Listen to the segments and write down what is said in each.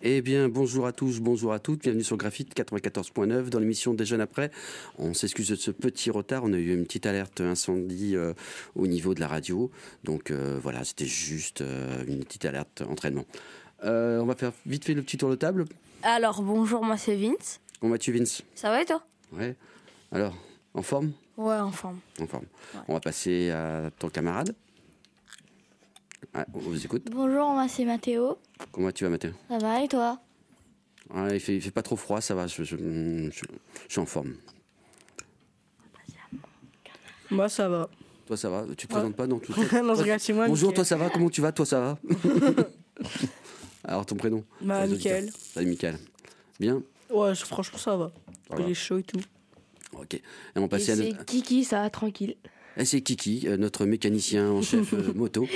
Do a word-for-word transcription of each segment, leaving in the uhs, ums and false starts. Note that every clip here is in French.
Eh bien, bonjour à tous, bonjour à toutes, bienvenue sur Graphite quatre-vingt-quatorze point neuf dans l'émission Des Jeunes Après. On s'excuse de ce petit retard, on a eu une petite alerte incendie euh, au niveau de la radio, donc euh, voilà, c'était juste euh, une petite alerte entraînement. Euh, on va faire vite fait le petit tour de table. Alors, bonjour, moi c'est Vince. Comment vas-tu, Vince? Ça va et toi? Ouais. Alors, en forme? Ouais, en forme. En forme. Ouais. On va passer à ton camarade. Ah, on vous écoute. Bonjour, moi c'est Mathéo. Comment tu vas, Mathieu? Ça va et toi? Ah, il fait, il fait pas trop froid, ça va, je, je, je, je suis en forme. Moi ça va. Toi, ça va? Tu te présentes pas? Non, tout Non, je regarde chez moi. Bonjour, Mickaël. toi, ça va? Comment tu vas? Toi, ça va? Alors, ton prénom? Bah, Mickaël. Salut, Mickaël. Bien? Ouais, je- franchement ça va. Ça va. Il est chaud et tout. Ok. Et on va Et passer à c'est notre... Kiki, ça va, tranquille. Et c'est Kiki, euh, notre mécanicien en chef euh, moto.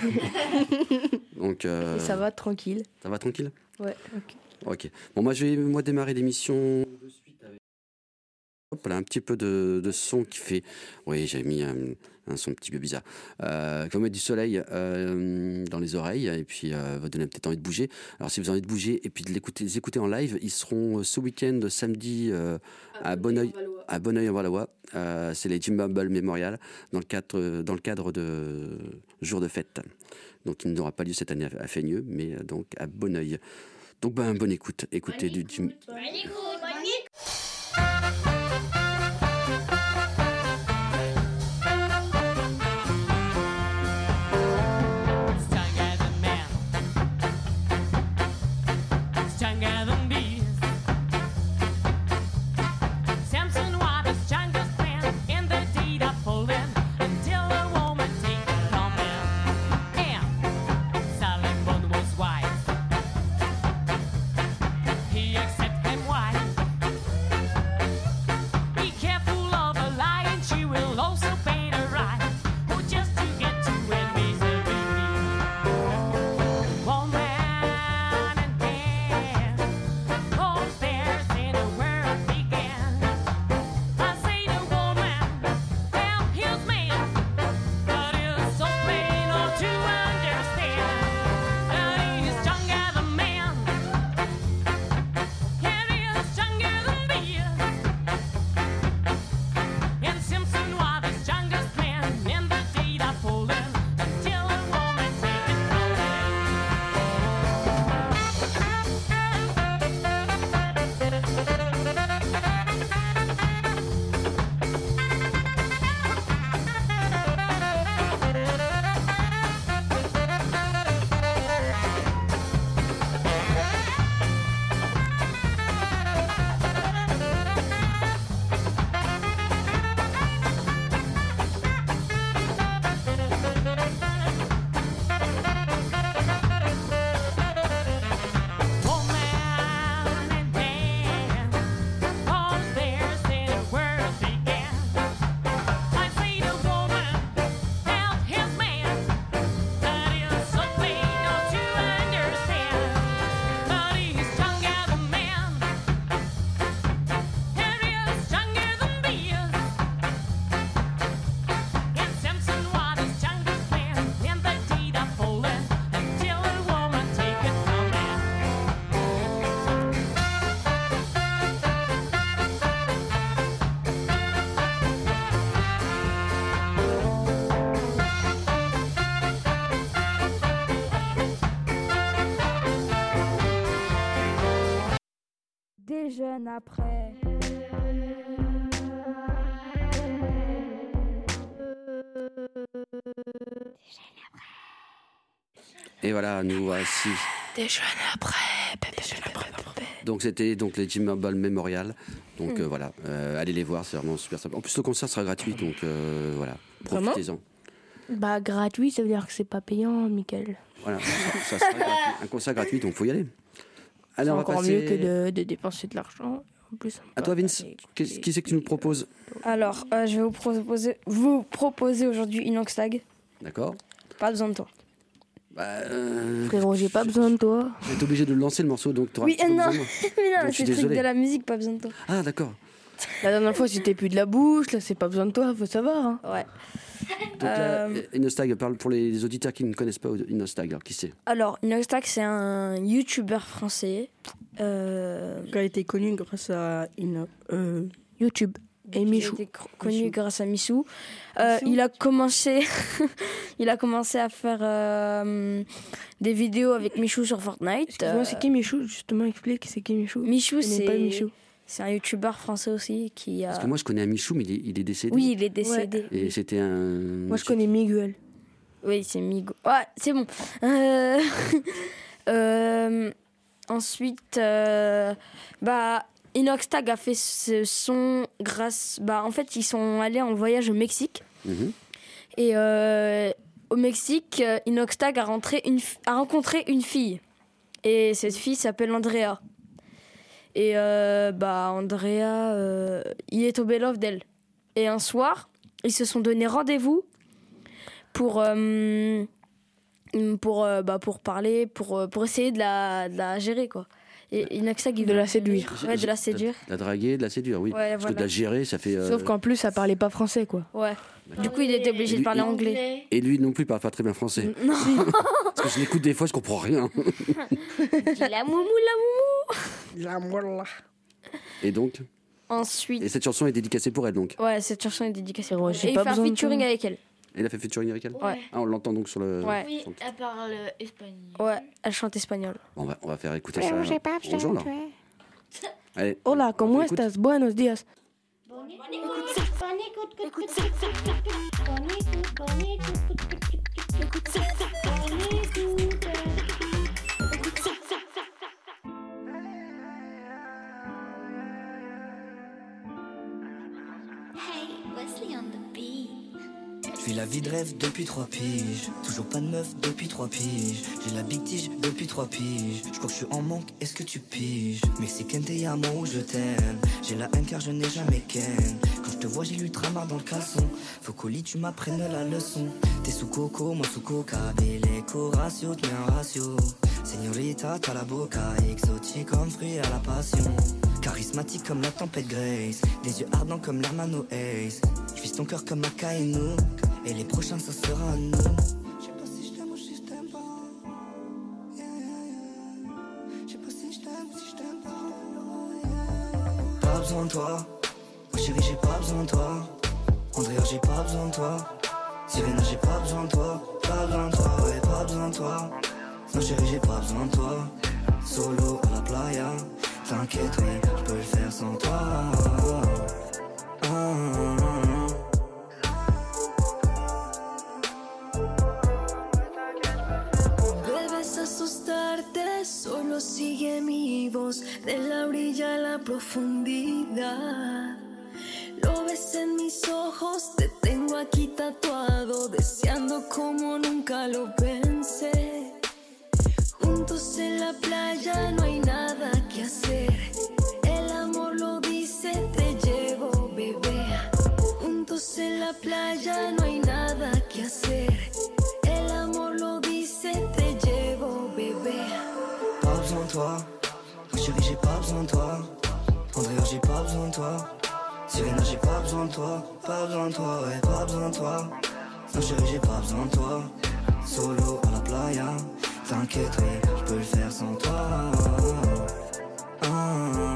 Donc, euh, Et ça va, tranquille. ça va tranquille? Ouais, ok. Ok. Bon, moi, je vais moi démarrer l'émission de suite avec Hop là, un petit peu de, de son qui fait. Oui, j'ai mis un, un son un petit peu bizarre. Euh, qui va mettre du soleil euh, dans les oreilles et puis euh, va donner peut-être envie de bouger. Alors, si vous avez envie de bouger et puis de l'écouter, les écouter en live, ils seront euh, ce week-end, samedi, euh, à Bonneuil. À Bonneuil-en-Valois, euh, c'est les Jim Bumble Memorial dans le cadre euh, dans le cadre de jour de fête. Donc il n'aura pas lieu cette année à Feigneux, mais euh, donc à Bonneuil. Donc ben bonne écoute, écoutez du Jim. Stronger than man, stronger than bees. Samson was the strongest man in the deed of Poland until a woman take it from him. And Salemon was wise. He accepted him wife. Be careful of a lie, and she will also paint a right. Oh, just to get to where misery woman and man, all theirs in the world began. I say the woman help his man, but it's so plain not to understand that he is stronger than man, and he is stronger than bees. And Simpson was the strongest man in the deed of Poland until a woman take it from woman and man, all theirs in the world began. I say the woman help his man, that is so plain not to understand. But he's stronger than man, and he is stronger than bees. And Samson was the strongest man in the deed of Poland until a woman take it from him. Des jeunes après. Et voilà, nous voici. Des jeunes après. Des jeunes après. Donc c'était donc les Jim Bumble Memorial. Donc euh, voilà, euh, allez les voir, c'est vraiment super sympa. En plus le concert sera gratuit, donc euh, voilà, Vraiment profitez-en. Bah, gratuit, ça veut dire que c'est pas payant, Mickaël. Voilà, ça, ça sera gratuit. Un concert gratuit, donc faut y aller. C'est Allez, on va encore passer mieux que de, de dépenser de l'argent. En plus, on à peut toi, Vince. aller Qui, écouter- qui c'est que tu nous proposes? Alors, euh, je vais vous proposer, vous proposer aujourd'hui une Oxtag. D'accord. Pas besoin de toi. Bah, euh, Frérot, j'ai pas besoin de toi. j'ai été obligé de lancer le morceau, donc tu auras Oui, pas euh, non. besoin. Mais non, Donc, je suis c'est le truc désolé. de la musique, pas besoin de toi. Ah, d'accord. La dernière fois, c'était plus de la bouche. Là, c'est pas besoin de toi, faut savoir. Hein. Ouais. Donc là, Euh, Inostag, parle pour les auditeurs qui ne connaissent pas Inostag. Alors, qui c'est? Alors, Inoxtag, c'est un youtubeur français. Euh, Qui a été connu grâce à une. Euh, YouTube. Et qui a Michou. été cr- connu Michou. grâce à Missou. Euh, Michou. il a commencé, il a commencé à faire euh, des vidéos avec Michou sur Fortnite. Excuse-moi, c'est qui Michou? Justement, explique, c'est qui Michou? Michou, Je connais c'est pas Michou. c'est un youtubeur français aussi qui a. Parce que moi, je connais un Michou, mais il est, il est décédé. Oui, il est décédé. Et c'était un. Moi, je connais Miguel. Oui, c'est Migo. Ouais, c'est bon. Euh, euh, Ensuite, euh, bah, Inoxtag a fait ce son grâce. Bah, en fait, ils sont allés en voyage au Mexique. Mhm. Et euh, au Mexique, euh, Inoxtag a, rentré une fi- a rencontré une fille. Et cette fille s'appelle Andrea. Et euh, bah, Andrea, euh, il est tombé love d'elle. Et un soir, ils se sont donné rendez-vous pour, euh, pour, euh, bah, pour parler, pour, euh, pour essayer de la, de la gérer, quoi. Et Inoxtag, il De veut- la séduire. Ouais, de la séduire. De la draguer, de la séduire, oui. Ouais, Parce que voilà. de la gérer, ça fait. euh, Sauf qu'en plus, ça parlait pas français, quoi. Ouais. Du coup, il était obligé de Lui- parler lui- anglais. Et lui non plus, il parle pas très bien français. Non. Parce que je l'écoute des fois, je comprends rien. La moumou, la moumou. La molla. Et donc, Ensuite, et cette chanson est dédicacée pour elle, donc. ouais, cette chanson est dédicacée. Ouais, j'ai Et il pas fait un besoin de featuring toi. avec elle. Elle a fait featuring avec elle. Ouais. Ah, on l'entend donc sur le. Ouais. Oui, sur le- elle parle espagnol. Ouais, elle chante espagnol. Bon, on va, on va faire écouter ça aux gens là. Allez. Hola, ¿cómo Écoute. estás? Buenos días. Hey, Wesley on the beat. Je vis la vie de rêve depuis trois piges. Toujours pas de meuf depuis trois piges. J'ai la big tige depuis trois piges. Je crois que je suis en manque, est-ce que tu piges? Mexicaine, t'es à moi où je t'aime. J'ai la haine car je n'ai jamais ken. Quand je te vois, j'ai l'ultramar dans le caleçon. Faut qu'au lit, tu m'apprennes la leçon. T'es sous coco, moi sous coca. Beleco, ratio, t'es un ratio. Señorita, t'as la boca. Exotique comme fruit à la passion. Charismatique comme la tempête Grace. Des yeux ardents comme l'hermano Ace. Je vise ton cœur comme Akainu. Et les prochains, ça sera nous. Je sais pas si je t'aime ou si je t'aime pas. Yeah, yeah, yeah. Je sais pas si je t'aime ou si je t'aime pas. Pas besoin de toi. Oh chérie, j'ai pas besoin de toi. Andrea, j'ai pas besoin de toi. Sirena, j'ai pas besoin de toi. Pas besoin de toi, ouais, pas besoin de toi. Non chérie, j'ai pas besoin de toi. Solo à la playa. T'inquiète, ouais, je peux le faire sans toi. Ah, ah, ah. Debes asustarte, solo sigue mi voz de la orilla a la profundidad. Lo ves en mis ojos, te tengo aquí tatuado, deseando como nunca lo pensé. Juntos en la playa no hay nada que hacer. El amor lo dice, te llevo, bebé. Juntos en la playa no hay nada que hacer. El amor lo dice, te llevo, bebé. Pas besoin de toi. Oh chérie, j'ai pas besoin de toi. Andrea, j'ai pas besoin de toi. Sirena, j'ai pas besoin de toi. Pas besoin de toi, ouais, pas besoin de toi. Non chérie, j'ai pas besoin de toi. Solo à la playa. T'inquiète, ouais, je peux le faire sans toi. Ah, ah, ah.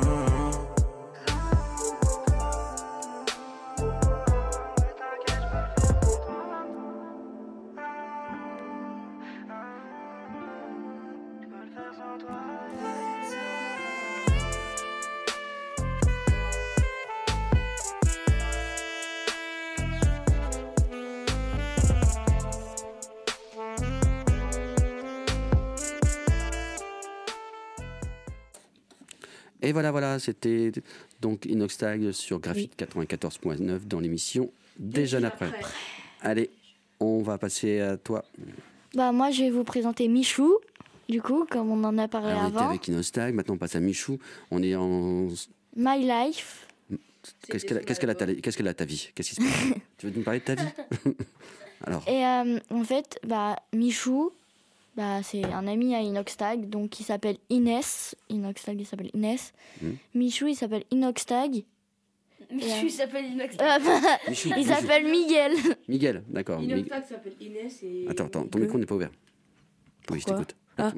Et voilà, voilà, c'était donc Inoxtag sur Graphite quatre-vingt-quatorze point neuf dans l'émission Des jeunes après. Allez, on va passer à toi. Bah, moi, je vais vous présenter Michou, du coup, comme on en a parlé Alors, on était avant. avec Inoxtag, maintenant on passe à Michou. On est en. My Life. Qu'est-ce qu'elle a, qu'est-ce qu'elle a, ta, qu'est-ce qu'elle a ta vie? Qu'est-ce qui se passe? Tu veux nous parler de ta vie? Alors, Et euh, en fait, bah, Michou, bah, c'est un ami à Inoxtag, donc il s'appelle Inès. Inoxtag, il s'appelle Inès. Mm. Michou, il s'appelle Inoxtag. Michou s'appelle Inoxtag. Michou, Il Michou. s'appelle Miguel. Miguel, d'accord. Mig- Inoxtag s'appelle Inès et... Attends, attends, ton micro n'est pas ouvert. Oui, je Pourquoi t'écoute. Ah.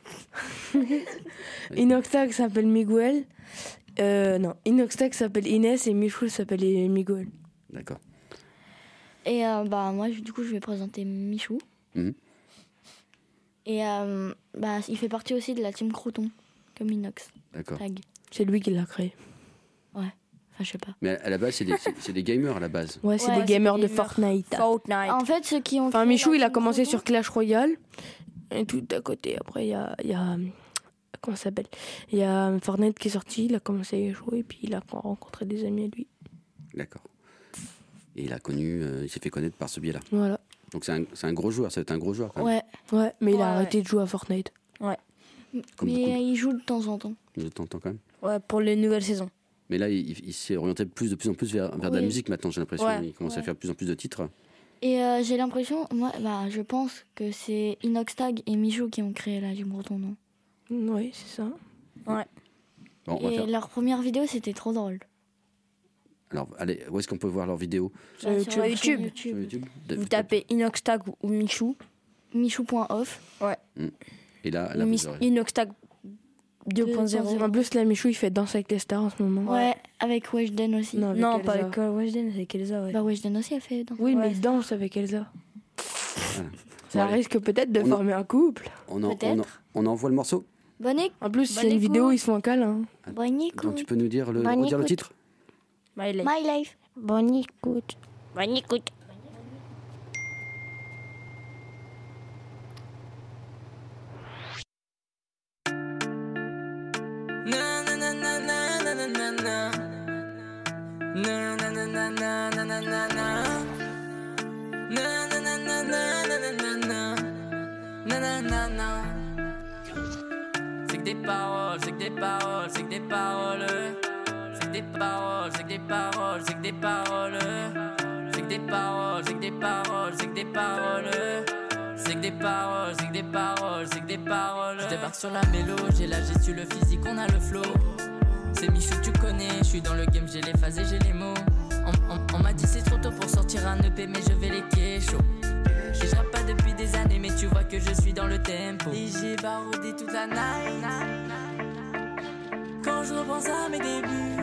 Inoxtag s'appelle Miguel. Euh, non, Inoxtag s'appelle Inès et Michou s'appelle Miguel. D'accord. Et euh, bah moi, je- du coup, je vais présenter Michou. Mhm. Et euh, bah, il fait partie aussi de la team Croton, comme Inox. D'accord. Tag. C'est lui qui l'a créé. Enfin, je sais pas. Mais à la base, c'est des, c'est- c'est des gamers à la base. Ouais, c'est Ouais, des c'est gamers des de gamers. Fortnite. Fortnite. En fait, ceux qui ont. Enfin, créé Michou, la il a team commencé Croton- sur Clash Royale. Et tout à côté, après, il y a, il y a. Comment ça s'appelle? Il y a Fortnite qui est sorti, il a commencé à y jouer, et puis il a rencontré des amis à lui. D'accord. Et il a connu, euh, il s'est fait connaître par ce biais-là. Voilà. Donc c'est un, c'est un gros joueur, c'est un gros joueur quand même. Ouais, Ouais, mais il Ouais, a ouais. arrêté de jouer à Fortnite. Comme mais beaucoup il joue de temps en temps. de temps en temps quand même. Ouais, pour les nouvelles saisons. Mais là, il, il s'est orienté plus, de plus en plus vers, vers de la Oui. musique maintenant, j'ai l'impression. Ouais. Il commence à Ouais. faire de plus en plus de titres. Et euh, j'ai l'impression, moi, bah, je pense que c'est Inoxtag et Michou qui ont créé la team Croton, non? Oui, c'est ça. Bon, on va Et faire. leur première vidéo, c'était trop drôle. Alors, allez, où est-ce qu'on peut voir leurs vidéos? Sur Bah, YouTube. leur chaîne YouTube. Sur YouTube. Vous tapez Inoxtag ou Michou. Michou.off. Et là, là Ou vous Mis- aurez- Inoxtag deux point zéro. En plus, là, Michou, il fait Danse avec les stars en ce moment. Ouais, avec Weshden aussi. Non, avec Non, Elsa. pas avec euh, Weshden, c'est avec Elsa, ouais. Bah, Weshden aussi a fait. dans- Oui, mais Ouais. il danse avec Elsa. Voilà. Ça Bon, allez. risque peut-être de On a- former un couple. on, en- on, en- Peut-être. on envoie le morceau. Bonne, éc- En plus, Bonne c'est une écoute. vidéo, ils se font un câlin. bonne Donc écoute. tu peux nous dire le, Bonne redire le écoute. titre? My life. My life. Bonne écoute. Bonne écoute. Na na na na na na na na na. Na na na na na na na na na. Na na na na na na na na na. Na na na na. C'est que des paroles, c'est que des paroles, c'est que des paroles. C'est que des paroles, c'est que des paroles, c'est que des paroles. C'est que des paroles, c'est que des paroles, c'est que des paroles. C'est que des paroles, c'est que des paroles, c'est que des paroles. Je débarque sur la mélo, j'ai la gestu, le physique, on a le flow. C'est Michou, tu connais, je suis dans le game, j'ai les phases et j'ai les mots. On, on- on m'a dit c'est trop tôt pour sortir un E P, mais je vais les kécho. Et je rappe pas depuis des années, mais tu vois que je suis dans le tempo. Et j'ai baroudé toute la night. Quand je repense à mes débuts,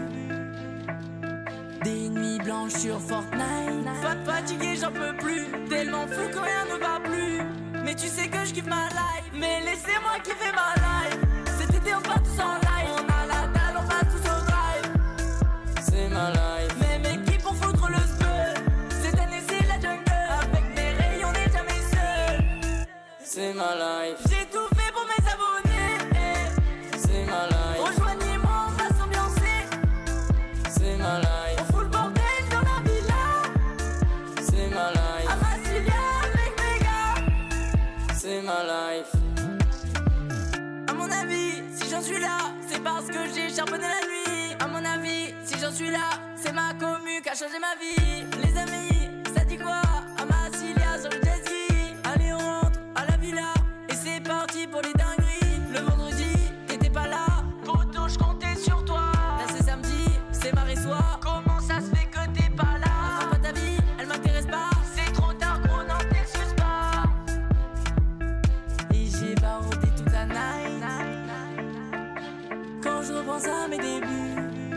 des nuits blanches sur Fortnite. Pas de fatigué, j'en peux plus. Tellement fou que rien ne va plus. Mais tu sais que je kiffe ma life. Mais laissez-moi kiffer ma life. Cet été, on part tous en live. On a la dalle, on va tous au drive. C'est ma life. Mais mes qui pour foutre le spell. Cette année, c'est la jungle. Avec mes rayons, on n'est jamais seul. C'est ma life. J'ai tout fait pour mes abonnés. eh. C'est ma life. Rejoignez-moi, on va s'ambiancer. C'est ma life. On fout le bordel dans la villa. C'est ma life. À Massilia avec mes gars. C'est ma life. À mon avis, si j'en suis là, c'est parce que j'ai charbonné la nuit. À mon avis, si j'en suis là, c'est ma commu qui a changé ma vie. Les amis, ça dit quoi? À Massilia sur le jet ski. Allez, on rentre à la villa. Et c'est parti pour les dingueries. Le vendredi, t'étais pas là. Poto, je comptais sur toi. Là, c'est samedi, c'est marée soir. Comment ça se fait que t'es pas là? Enfin, pas ta vie, elle m'intéresse pas. C'est trop tard, gros, n'en t'excuse pas. Et j'ai baroudé toute la night. Quand je repense à mes débuts,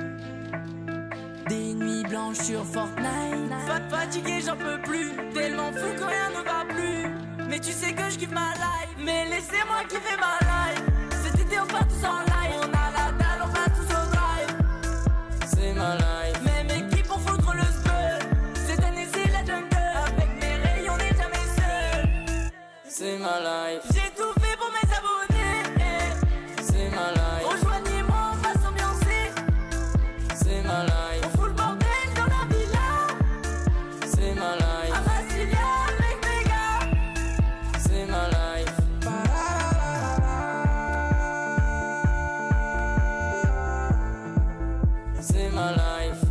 des nuits blanches sur Fortnite. Pas de fatigué, j'en peux plus. Tellement fou que rien ne va plus. Mais tu sais que je kiffe ma life. Mais laissez-moi kiffer ma life. Cet été, on part tous en live. On a la dalle, on va tous au drive. C'est ma life. Mais mes qui pour foutre le spell. Cette année, c'est la jungle. Avec mes rayons, on n'est jamais seul. C'est ma life. J'ai tout fait pour mes abonnés. eh. C'est ma life. Rejoignez-moi, on va s'ambiancer. C'est ma life. On fout le bordel dans la villa. C'est ma life. À Massilia avec mes gars. C'est ma life. C'est ma life.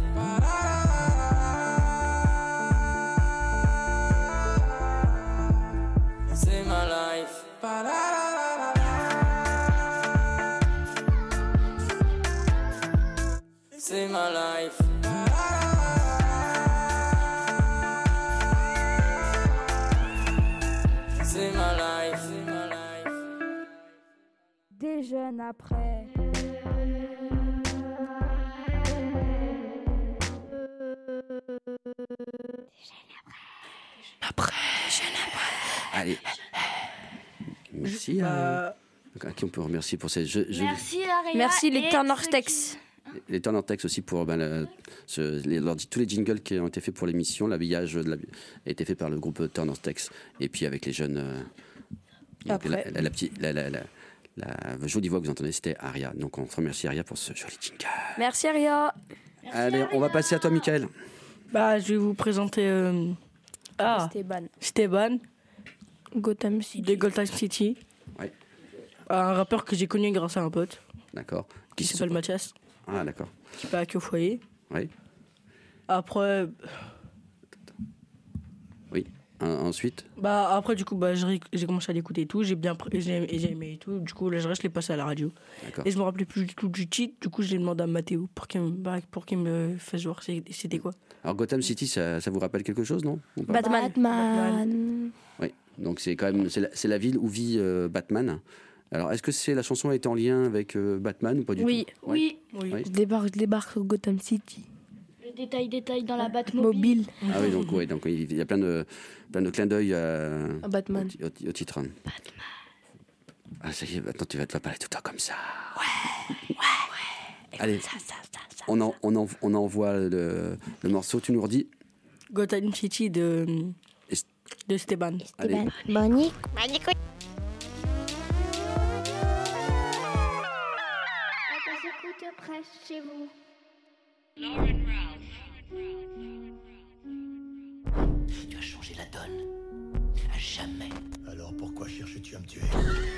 C'est ma life. C'est ma life. Des jeunes après. Après. Allez. Merci à, à qui on peut remercier pour cette. Je, je, Merci Aria. Merci les et Turnertex. les Turnertex aussi pour ben, le- ce- les- leur- tous les jingles qui ont été faits pour l'émission. L'habillage de la- a été fait par le groupe Turnertex. Et puis avec les jeunes. euh, donc Après. La, la, la, petite- la, la, la, la jolie voix que vous entendez, c'était Aria. Donc on remercie Aria pour ce joli jingle. Merci Aria. Allez, on va passer à toi, Michael. Bah, je vais vous présenter euh, ah, Esteban. Steban Gotham City. de Gotham City. Ouais. Un rappeur que j'ai connu grâce à un pote D'accord. qui se- s'appelle Mathias, Ah, d'accord. qui n'est pas que au foyer. Oui. Après, Oui. En- ensuite, bah, après du coup, bah, j'ai ré- j'ai commencé à l'écouter et tout. J'ai bien pr- j'ai aimé, j'ai aimé et tout. Du coup, là, je reste, je l'ai passé à la radio. d'accord. Et je me rappelais plus du tout du titre. Du coup, je l'ai demandé à Mathéo pour qu'il me, bah, pour qu'il me fasse voir c'est- c'était quoi. Alors Gotham City, ça, ça vous rappelle quelque chose, non Ou pas Batman. Batman. Oui. Donc c'est quand même c'est la, c'est la ville où vit euh, Batman. Alors est-ce que c'est la chanson a été en lien avec euh, Batman ou pas du Oui. tout Oui, Oui. Oui. Je débarque, je débarque sur Gotham City. le détail, détail dans la Batmobile. Mobile. Ah oui, donc ouais, donc il y a plein de plein de clins d'œil à, À Batman. au, ti- au titre. Batman. Ah ça y est, maintenant tu vas te parler tout le temps comme ça. Ouais. Ouais. Allez. On, en, on, en, on envoie le, le morceau. Tu nous redis. Gotham City de, Est- de Steban. Allez. Bonnie. Ça s'écoute près chez vous. Tu as changé la donne. À jamais. Alors pourquoi cherches-tu à me tuer?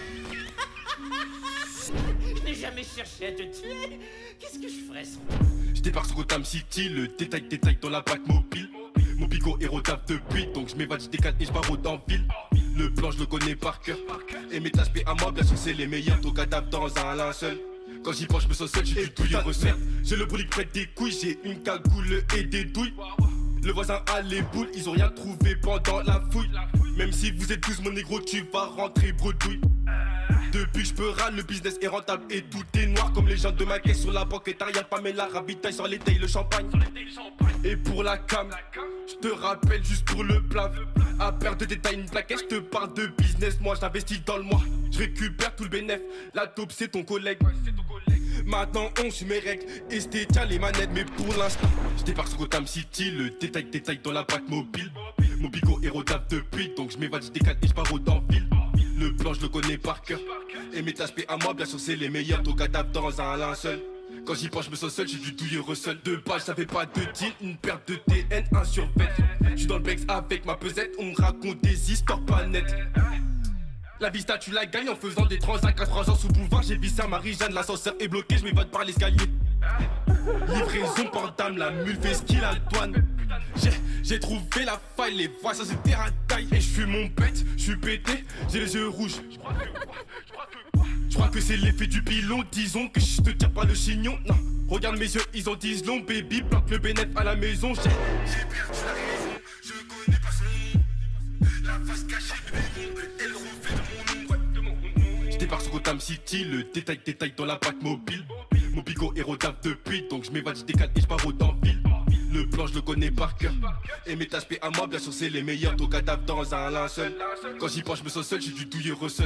Je n'ai jamais cherché à te tuer. Qu'est-ce que je ferais sans toi? Je débarque sur Gotham City, le détail, détail dans la Batmobile. Mon bigot est rodave depuis, donc je m'évade, je décale et je pars en ville. Le plan, je le connais par cœur. Et mes tâches à moi, bien sûr, c'est les meilleurs. Ton cadavre dans un linceul. Quand j'y pense, je me sens seul, j'ai du tout recette. J'ai le brolique près des couilles, j'ai une cagoule et des douilles. Le voisin a les boules, ils ont rien trouvé pendant la fouille. Même si vous êtes douze, mon négro, tu vas rentrer bredouille. Depuis que je peux râler, le business est rentable et tout est noir comme les gens de ma caisse sur la banque et t'arrière pas mais la ravitaille sur les tailles, le champagne. Et pour la cam, je te rappelle juste pour le plave. À perte de détails, une plaquette, je te parle de business, moi j'investis dans le mois. Je récupère tout le bénéf, la taupe c'est ton collègue. Maintenant on suit mes règles, et c'était tiens les manettes, mais pour l'instant je débarque sur Gotham City, le détail, détail dans la Batmobile. Mon bigot est rodave depuis, donc je m'évade, je décale et je pars dans ville. Le plan, je le connais par cœur. Et mes tâches à moi, bien sûr, c'est les meilleurs. Ton cadavre dans un linceul. Quand j'y pense, je me sens seul, j'ai du douilleux recel. De base, j'avais pas de deal, une perte de T N, un survêt. J'suis dans le Bex avec ma pesette, on me raconte des histoires pas nettes. La vista, tu la gagnes en faisant des transacts à trois ans sous boulevard. J'ai vissé à Marie-Jeanne, l'ascenseur est bloqué, je m'évade par l'escalier. Livraison par dame, la mule fait ce qu'il a le douane. J'ai, j'ai trouvé la faille, les voix ça c'était à taille. Et je fume mon pet, je suis pété, j'ai les yeux rouges. Je crois que quoi, je crois que quoi, je crois que c'est l'effet du pilon. Disons que je te tire pas le chignon. Non, regarde mes yeux, ils ont dix longs. Baby, bloque le bénéf à la maison. J'ai, j'ai perdu la raison, je connais pas son nom. La face cachée de mon elle refait de mon nom, de mon nom. Je débarque sur Gotham City, le détail, détail dans la Batmobile. Mon bigot est rodave depuis, donc je m'évade, je décale et je pars dans ville. Le plan, je le connais par cœur. Et mes tâches à moi, bien sûr, c'est les meilleurs. Ton cadavre dans un linceul. Quand j'y pense, je me sens seul, j'ai du douilleux recel.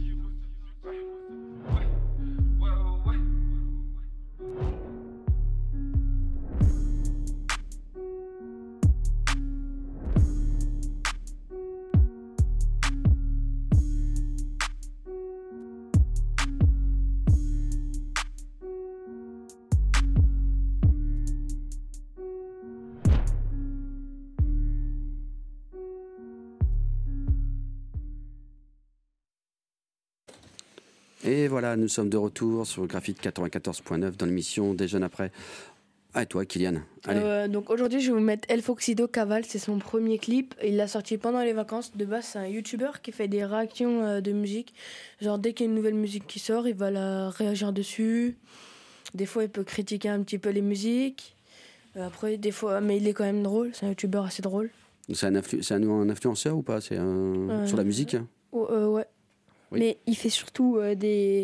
Et voilà, nous sommes de retour sur Graphite quatre-vingt-quatorze point neuf dans l'émission Des Jeunes Après. Ah, et toi, Kylian. Allez. Euh, donc aujourd'hui, je vais vous mettre El Foxido Caval, c'est son premier clip. Il l'a sorti pendant les vacances. De base, c'est un youtubeur qui fait des réactions euh, de musique. Genre, dès qu'il y a une nouvelle musique qui sort, il va la réagir dessus. Des fois, il peut critiquer un petit peu les musiques. Euh, après, des fois, mais il est quand même drôle. C'est un youtubeur assez drôle. C'est un, influ- c'est un, un influenceur ou pas? C'est un... Euh, sur la musique? Oh, euh, ouais. Oui. Mais il fait surtout euh, des,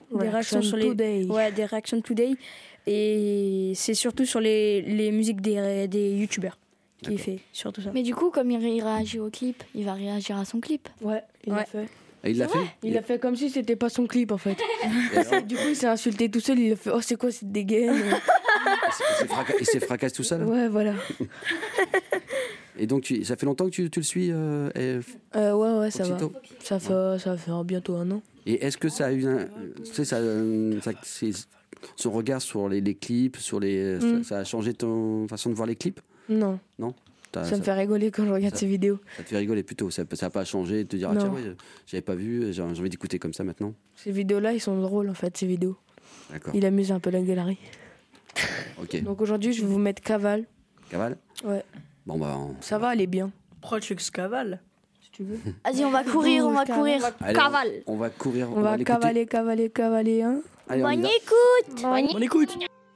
des réactions sur les Today. ouais, des réactions today et c'est surtout sur les, les musiques des des youtubeurs qui fait surtout ça. Mais du coup, comme il, ré- il réagit au clip, il va réagir à son clip. Ouais, il Ouais. l'a fait. Et il l'a fait Il a fait comme si c'était pas son clip en fait. Et alors, Du coup, il s'est insulté tout seul. Il a fait oh c'est quoi cette dégaine. il s'est fraca- il s'est fracassé tout seul. Ouais, voilà. Et donc, tu, ça fait longtemps que tu, tu le suis euh, et, Euh, ouais, ouais, ça va. Foxito Ça fait, ça fait bientôt un an. et est-ce que ça a eu un, tu sais, ça, euh, ça- c'est- son regard sur les, les clips, sur les, Mm. ça, ça a changé ton façon de voir les clips? Non, Non. T'as- ça me fait rigoler quand je regarde ça- ses vidéos. Ça te fait rigoler plutôt. Ça n'a pas changé de te dire ah, Non. tiens, ouais, j'avais pas vu, j'ai j'ai envie d'écouter comme ça maintenant. Ces vidéos-là, ils sont drôles en fait, ces vidéos. D'accord. Il amuse un peu la galerie. Ok. Donc aujourd'hui, je vais vous mettre Cavale. Cavale. Ouais. Bon bah. on- Ça va, elle est bien. Project Cavale. Si tu veux. Vas-y, on va courir, on va Bouge, courir. Allez, Cavale. On, on va courir. On va l'écouter. cavaler, cavaler, cavaler, hein. Allez, on y va. écoute. On écoute.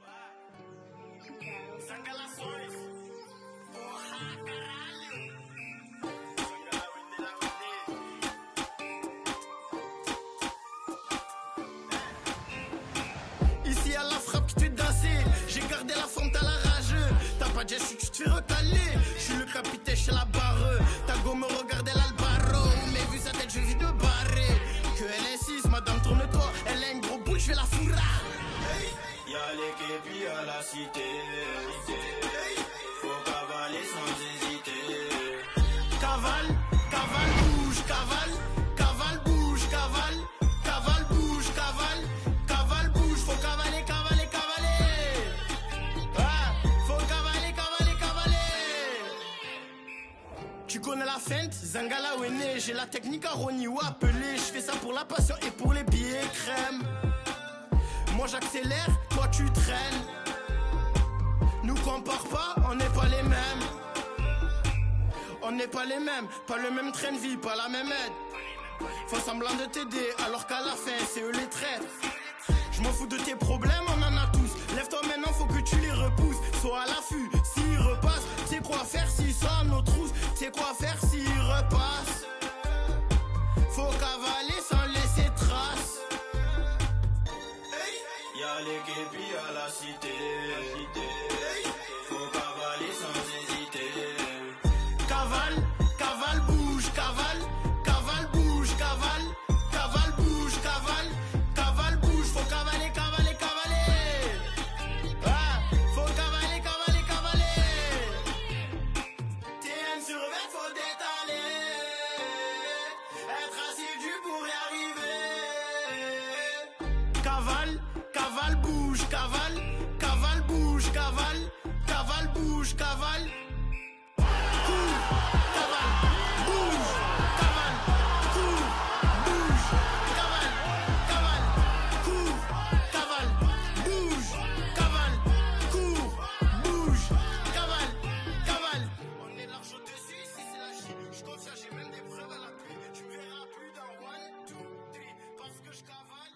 Ici à la frappe que tu dansais, j'ai gardé la forme, t'as la rageux. T'as pas déjà su que tu te fais recaler. Je suis le capitaine chez la barre. Ta go me regardait l'albaro. Mais vu sa tête, je vis de barrer. Que elle insiste, madame, tourne-toi. Elle a une gros boule, je vais la fourra. Y'a les képis à la cité. Faut cavaler sans hésiter. Cavale, cavale, bouge, cavale. Cavale, bouge, cavale. Cavale, bouge, cavale. Cavale, bouge, faut cavaler, cavaler, cavaler. Ah, faut cavaler, cavaler, cavaler. Tu connais la feinte, Zangala Wene. J'ai la technique à Ronnie ou appelé. Je fais ça pour la passion et pour les billets crème. Moi j'accélère, toi tu traînes. Nous compare pas, on n'est pas les mêmes. On n'est pas les mêmes, pas le même train de vie, pas la même aide. Faut semblant de t'aider, alors qu'à la fin, c'est eux les traîtres. Je m'en fous de tes problèmes, on en a tous. Lève-toi maintenant, faut que tu les repousses. Sois à l'affût, s'ils repassent. C'est quoi faire s'ils sont à nos trousses. C'est quoi faire s'ils repassent. Faut cavaler sans laisser trace. Y'a les képis à la cité. Faut cavaler sans hésiter. Cavale, cavale, bouge, cavale. Cavale, bouge, cavale. Cavale, bouge, cavale. Cavale, bouge, faut cavaler, cavaler, cavaler. Ah, faut cavaler, cavaler, cavaler. T N sur vingt, faut détaler. Être assidu pour y arriver. Cavale, cavale, bouge, cavale. Cavale, bouge, cavale. Cavale, bouge, cavale. Cours, cavale, bouge, cavale, cours, bouge, cavale, cavale, cours, cavale, bouge, cavale, cours, bouge, cavale, cavale. On est large au-dessus, ici c'est la Chine. Je confie, j'ai même des preuves à l'appui. Tu me verras plus dans one, two, three, parce que je cavale.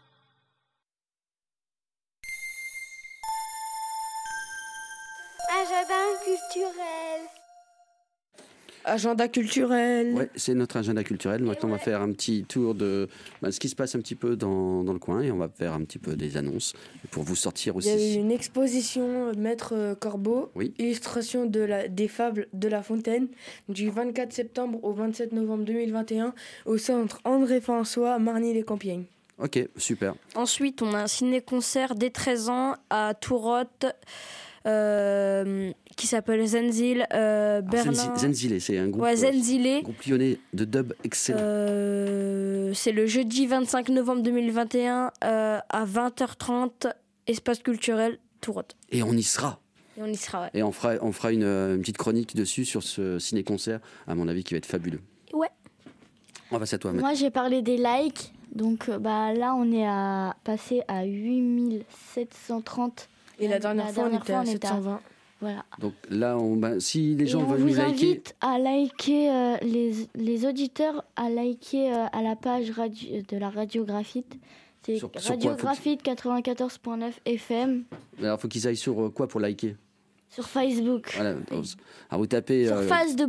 Un jardin culturel. Agenda culturel. Ouais, c'est notre agenda culturel. Maintenant, on va faire un petit tour de bah, ce qui se passe un petit peu dans, dans le coin et on va faire un petit peu des annonces pour vous sortir Il y a eu aussi. une exposition Maître euh, Corbeau, Oui. illustration de la, des fables de La Fontaine, du vingt-quatre septembre au vingt-sept novembre deux mille vingt et un au centre André-François, Marny-les-Compiègnes. Ok, super. Ensuite, on a un ciné-concert dès treize ans à Tourotte euh, qui s'appelle Zenzil. Euh, Alors, Berlin. Zenzi- Zenzile, c'est un groupe, Ouais, Zenzile. euh, groupe lyonnais de dub excellent. Euh, c'est le jeudi vingt-cinq novembre deux mille vingt et un euh, à vingt heures trente, espace culturel Tourotte. Et on y sera. Et on y sera, ouais. Et on fera, on fera une, euh, une petite chronique dessus sur ce ciné-concert, à mon avis, qui va être fabuleux. Ouais. On passe à toi, Matt. Moi, j'ai parlé des likes. Donc, euh, bah, là, on est à, passé à huit mille sept cent trente. Et la dernière fois, on était à on sept cent vingt. Voilà. Donc là, on, bah, si les gens Et on veulent vous nous liker, invite à liker, euh, les, les auditeurs, à liker euh, à la page radio, de la radiographite. C'est Sur- sur quoi? radiographite quatre-vingt-quatorze virgule neuf F M alors faut qu'ils aillent sur euh, quoi pour liker? sur Facebook. Voilà. Alors vous tapez Sur euh, Facebook.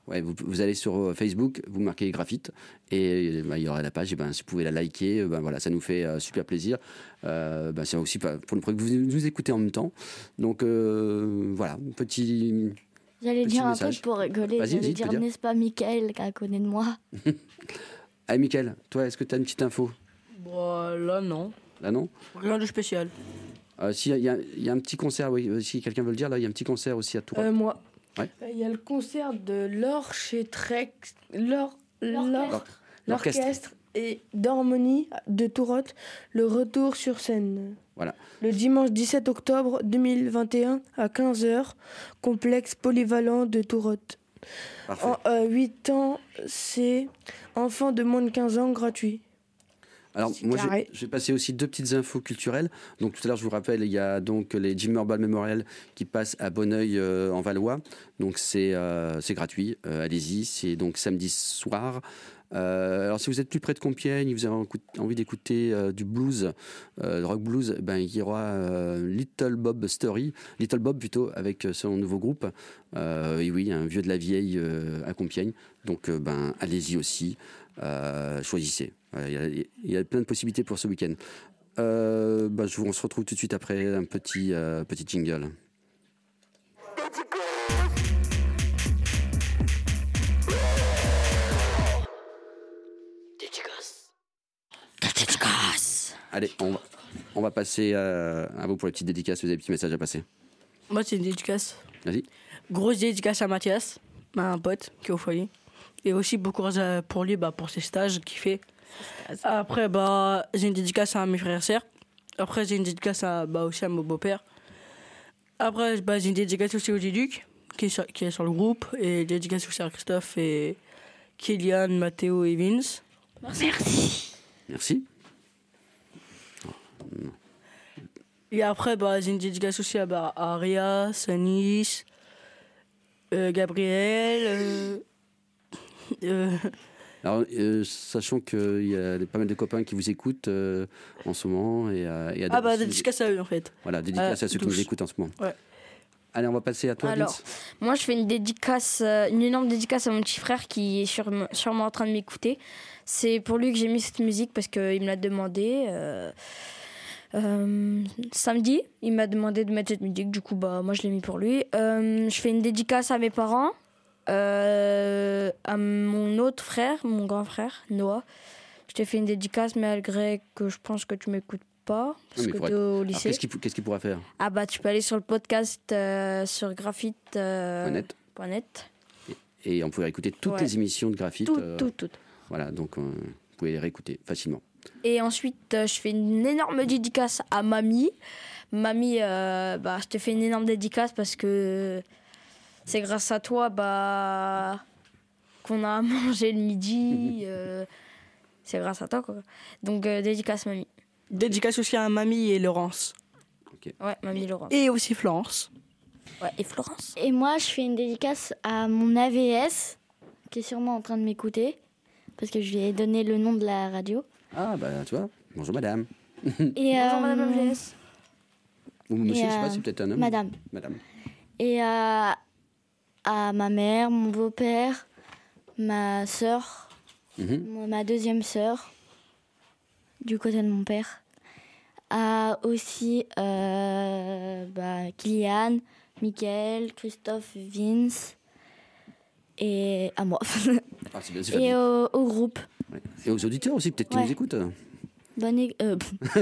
Ouais, vous, vous allez sur euh, Facebook, vous marquez graphite et bah, il y aura la page. Et ben, si vous pouvez la liker, ben voilà, ça nous fait euh, super plaisir. Euh, ben, c'est aussi pas- pour le que vous nous écoutez en même temps. Donc euh, voilà, petit. J'allais petit dire un message. truc pour rigoler. Vas-y, J'allais vas-y, tu dire, peux dire. n'est-ce pas Mickaël qui est à côté de moi? Ah, Mickaël, toi, est-ce que tu as une petite info? Bon, là, non. Là, non. Rien de spécial. Euh, si, il y, a- il y a un petit concert, oui, euh, si quelqu'un veut le dire, là, il y a un petit concert aussi à Tours. Euh, moi. Ouais. Euh, Il y a le concert de l'orchestrex... l'or- l'or- L'orchestre. L'orchestre et d'harmonie de Tourotte, le retour sur scène. Voilà. Le dimanche dix-sept octobre deux mille vingt et un à quinze heures, complexe polyvalent de Tourotte. Parfait. En, euh, huit ans, c'est enfants de moins de quinze ans gratuit. Alors, C'est moi, j'ai- carré. j'ai passé aussi deux petites infos culturelles. Donc, tout à l'heure, je vous rappelle, il y a donc les Jim Murbal Memorial qui passent à Bonneuil euh, en Valois. Donc, c'est euh, c'est gratuit. Euh, Allez-y. C'est donc samedi soir. Euh, alors, si vous êtes plus près de Compiègne, vous avez encou- envie d'écouter euh, du blues, euh, rock blues, ben, il y aura euh, Little Bob Story, Little Bob plutôt, avec euh, son nouveau groupe. Euh, et oui, un vieux de la vieille euh, à Compiègne. Donc, euh, ben, allez-y aussi. Euh, choisissez. Voilà, Il y, a, il y a plein de possibilités pour ce week-end. Euh, bah, je vous, on se retrouve tout de suite après un petit, euh, petit jingle. Allez, on va, on va passer euh, à vous pour les petites dédicaces. Vous avez des petits messages à passer. Moi, c'est une dédicace. Vas-y. Grosse dédicace à Mathias, un pote qui est au foyer. Et aussi beaucoup courage pour lui, bah, pour ses stages qu'il fait. Après, bah, j'ai une dédicace à mes frères et sœurs. Après, j'ai une dédicace à, bah, aussi à mon beau-père. Après, bah, j'ai une dédicace aussi au Duc, qui est sur, qui est sur le groupe. Et une dédicace aussi à Christophe et Kylian, Mathéo et Vince. Merci. Merci. Et après, bah, j'ai une dédicace aussi à, bah, à Aria, Sanis, euh, Gabriel. Euh, euh, Alors, euh, sachant qu'il y a des- pas mal de copains qui vous écoutent euh, en ce moment. Et, euh, et à ah, bah, aussi- dédicace à eux, en fait. Voilà, dédicace Euh, à ceux qui douze. nous écoutent en ce moment. Ouais. Allez, on va passer à toi, Alors, Vince. moi, je fais une dédicace, euh, une énorme dédicace à mon petit frère qui est sûrement, sûrement en train de m'écouter. C'est pour lui que j'ai mis cette musique parce qu'il me l'a demandé. euh, euh, samedi, il m'a demandé de mettre cette musique. Du coup, bah, moi, je l'ai mis pour lui. Euh, je fais une dédicace à mes parents, euh, à mon autre frère, mon grand frère, Noah. Je t'ai fait une dédicace malgré que je pense que tu m'écoutes pas parce Non, mais que pour tu es être- au Alors, lycée. qu'est-ce qu'il qu'est-ce qu'il pourra faire? Ah bah tu peux aller sur le podcast euh, sur graphite euh, Point net. point net. Et on pouvait écouter toutes Ouais. les émissions de Graphite. Tout, euh, tout, tout. Voilà, donc euh, vous pouvez les réécouter facilement. Et ensuite, euh, je fais une énorme dédicace à Mamie. Mamie, euh, bah, je te fais une énorme dédicace parce que c'est grâce à toi bah, qu'on a mangé le midi. euh, c'est grâce à toi, quoi. Donc, euh, dédicace Mamie. Dédicace aussi à Mamie et Laurence. Ouais, Mamie et Laurence. Et aussi Florence. Ouais, et Florence. Et moi, je fais une dédicace à mon A V S, qui est sûrement en train de m'écouter, parce que je lui ai donné le nom de la radio. Ah, bah, tu vois. Bonjour, madame. Et, Bonjour, euh, Madame A V S. Ou monsieur, et, je sais pas, euh, c'est peut-être un homme. Madame. Madame. Et euh, à ma mère, mon beau-père, ma sœur, Mhm. mon- ma deuxième sœur, du côté de mon père. À aussi euh, bah, Kylian, Mickaël, Christophe, Vince et à moi. Ah, c'est bien, c'est et fabuleux. au, au groupe. Ouais. Et aux auditeurs aussi, peut-être qui Ouais. nous écoutent. Bonne é- euh,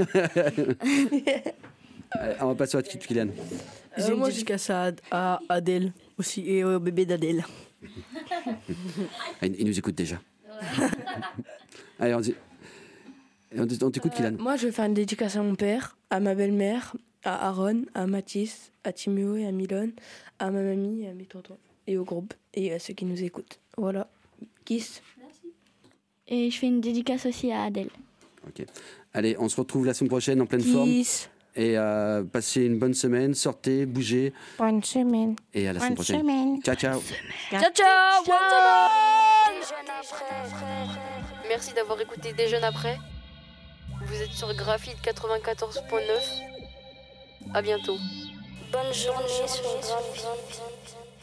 Allez, on va passer à Kylian. J'ai une dédicace à, à Adèle aussi et au bébé d'Adèle. Ah, il il nous écoute déjà. Allez, on, dit- on dit- on t'écoute, Kylian. Moi, je vais faire une dédicace à mon père, à ma belle-mère, à Aaron, à Mathis, à Timéo et à Milone, à ma mamie et à mes tontons, et au groupe, et à ceux qui nous écoutent. Voilà. Kiss. et je fais une dédicace aussi à Adèle. Ok. Allez, on se retrouve la semaine prochaine en pleine forme. Kiss. Et euh, passez une bonne semaine, sortez, bougez. Bonne semaine. Et à la semaine prochaine. Ciao, ciao. Ciao, ciao. Bonne Merci d'avoir écouté Déjeune après. Vous êtes sur Graphite quatre-vingt-quatorze point neuf. À bientôt. Bonne journée sur Graphite.